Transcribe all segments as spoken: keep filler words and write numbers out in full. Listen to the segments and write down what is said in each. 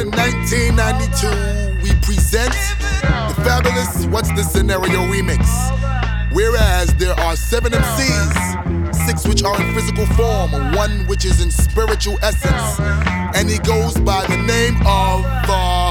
in nineteen ninety-two, we present the fabulous What's the Scenario remix. Whereas there are seven M Cs, six which are in physical form, one which is in spiritual essence, and he goes by the name of uh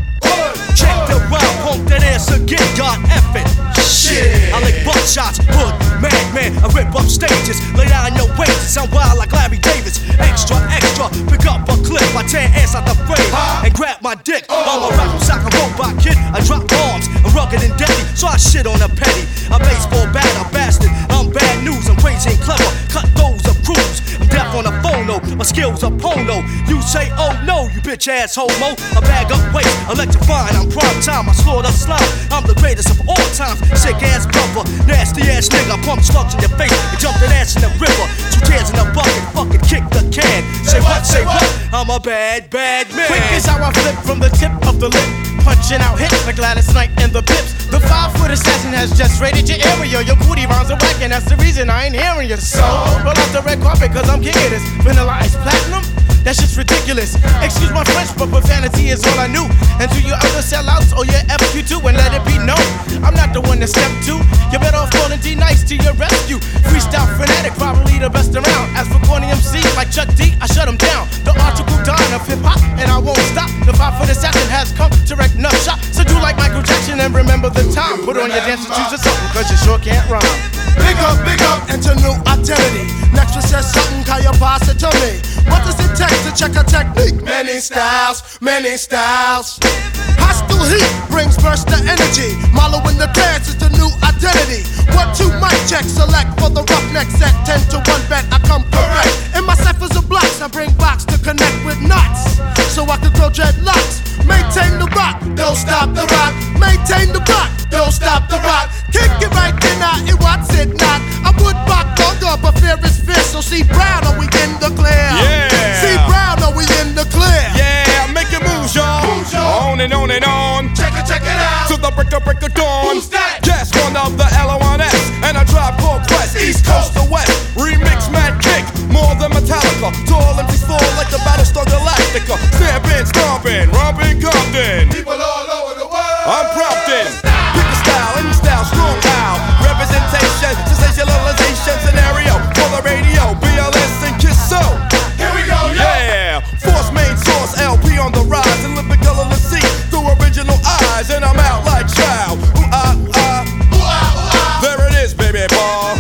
check the round, pump that ass again, God F it. Shit, I lick buckshots, hood, madman, I rip up stages, lay down your wages, I'm wild like Larry Davis. Extra, extra, pick up a clip, I tear ass out the frame, and grab my dick. I'm a rock sock, a robot kid, I drop bombs, I'm rugged and deadly, so I shit on a petty. A baseball bat, a bastard, I'm bad news, I'm crazy and clever, cut those of crews. I'm deaf on the phone, no, my skills are porno. You say, oh no, you bitch ass homo. I bag up weight, electrifying, I'm prime time, I slaughter slime. I'm the greatest of all times, sick ass brother, nasty ass nigga. I pump slugs in your face and jump that ass in the river. Two tears in the bucket, fucking kick the can. Say what, say what? I'm a bad, bad man. Quick is how I flip from the tip of the lip, punching out hits like Gladys Knight and the Pips. The five foot assassin has just raided your area. Your booty rhymes are whack and that's the reason I ain't hearing you. So roll out the red carpet cause I'm king of this. Vanilla Ice Platinum, that shit's ridiculous. Excuse my French, but profanity is all I knew. And to your other sellouts, or your F Q two, and let it be known, I'm not the one to step to. You better off calling D Nice to your rescue. Freestyle fanatic, probably the best around. As for corny M Cs like Chuck D, I shut them down. The article done of hip hop, and I won't stop. The five foot assassin has come to wreck nut shop. So do like Michael Jackson and remember the time. Put on your dancing shoes or something, cause you sure can't rhyme. Big up, big up, into new identity. Next one says something, can you pass it to me? What does it take to check a technique? Many styles, many styles. Hostile heat brings burst of energy. Marlowe in the dance is the new identity. One, two, mic check, select for the roughneck set. Ten to one bet, I come correct. In my ciphers of blocks, I bring box to connect with knots, so I can grow dreadlocks. Maintain the rock, don't stop the rock. Maintain the rock, don't stop the rock. Kick it right then, I it what's it not. I would rock longer, but fear is fierce. So see Brown, are we in the clear? Yeah. See Brown, are we in the clear? Yeah, make it move, y'all. On and on and on. Check it, check it out. To the break of break of dawn. Who's that? Yes, one of the L O N S. And I drive called Quest. East Coast to West. Remix mad kick. More than Metallica. Tall M Cs fall like the Battlestar Galactica. Stampin', stompin', rompin', Compton. People all over the world. I'm prompting. Pick a style, any style, strong out. Representation, sensationalization, scenario for the radio. B L S and Kiss So. Here we go, yeah. Force main source, L P on the rise. And lyrical see through original eyes. And I'm out like child. Ooh ah ooh ah. Ooh ah ooh ah. There it is, baby ball.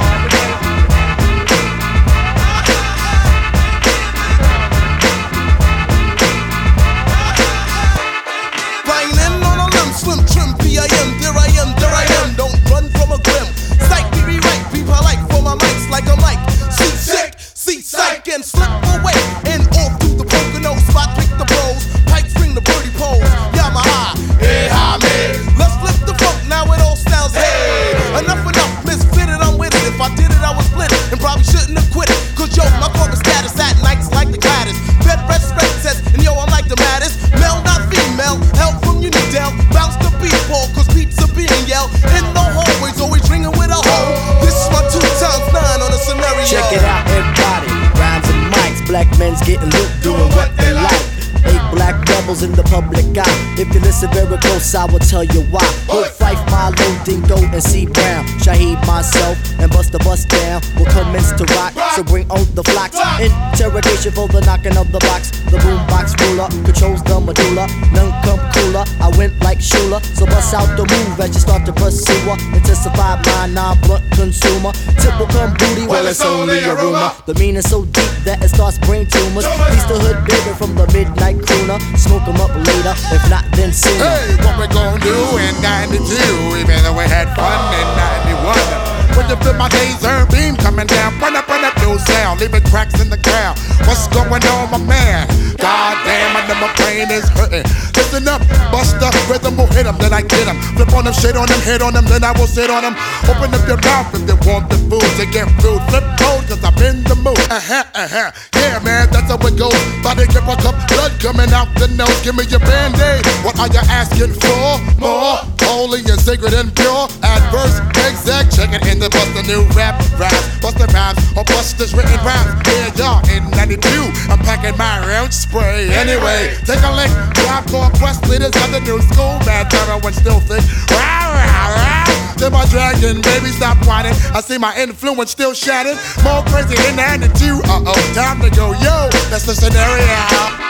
Slim trim, P I M, there I am, there I am. Don't run from a grim. Psych, be rewrite, be polite for my mics like a mic. See sick, see psych, and slip away. And all through the Pocono spot, pick the bros. Pipes ring the birdie poles. Yamaha, hey, hi, man. Let's flip the funk, now it all sounds hey. Enough, enough, misfitted, I'm with it. If I did it, I would split it. And probably shouldn't have quit it. Cause yo, my corporate status at nights like the Gladys. Bed rest, spread test, and yo, I'm like the maddest. Male, not female, help from Unidel. Bounce the people, cause peeps are being yelled in the hallways, always ringing with a hoe. This is my two times nine on a scenario. Check it out, everybody. Rhymes and mics, black men's getting loot, doing what they like. Eight black rebels in the public eye. If you listen very close, I will tell you why. Hood Fife, Milo, Dingo, and C Brown. Shaheed, myself, and Busta Bust Down will commence to rock. So bring on the flocks. Interrogation for the knocking of the box. The boombox ruler controls the medulla. None come cooler. I went like Shula. So bust out the move as you start to pursue her. Intensify my non-blunt consumer. Typical come booty, well it's only a rumor. The meaning so deep that it starts brain tumors. Piece the hood bigger from the midnight crooner. Smoke 'em up later, if not then sooner. Hey, what we gon' do in ninety-two? Even though we had fun in ninety-one. When you feel my laser beam coming down, run up, run up, no sound, leaving cracks in the ground. What's going on, my man? God damn, I know my brain is hurting. Listen up, bust the rhythm, will hit 'em, then I get 'em. Flip on them, shit on them, hit on them, then I will sit on them. Open up your mouth if you want the food to get rude. Flip code, cause I'm in the mood. Uh-huh, uh-huh. Yeah, man, that's how it goes. Body grip a cup, blood coming out the nose. Give me your band-aid. What are you asking for? More holy and sacred and pure. Adverse, exact. Check it in the bust a new rap, rap, bust the rhymes, or bust gangsters written rhymes. Yeah, y'all in ninety-two. I'm packing my own spray. Anyway, take a lick. Drive core quest leaders of the new school. Bad terror when still thick. Rah, rah, rah. To my dragon, baby, stop whining. I see my influence still shattered. More crazy in ninety-two. Uh oh, time to go. Yo, that's the scenario.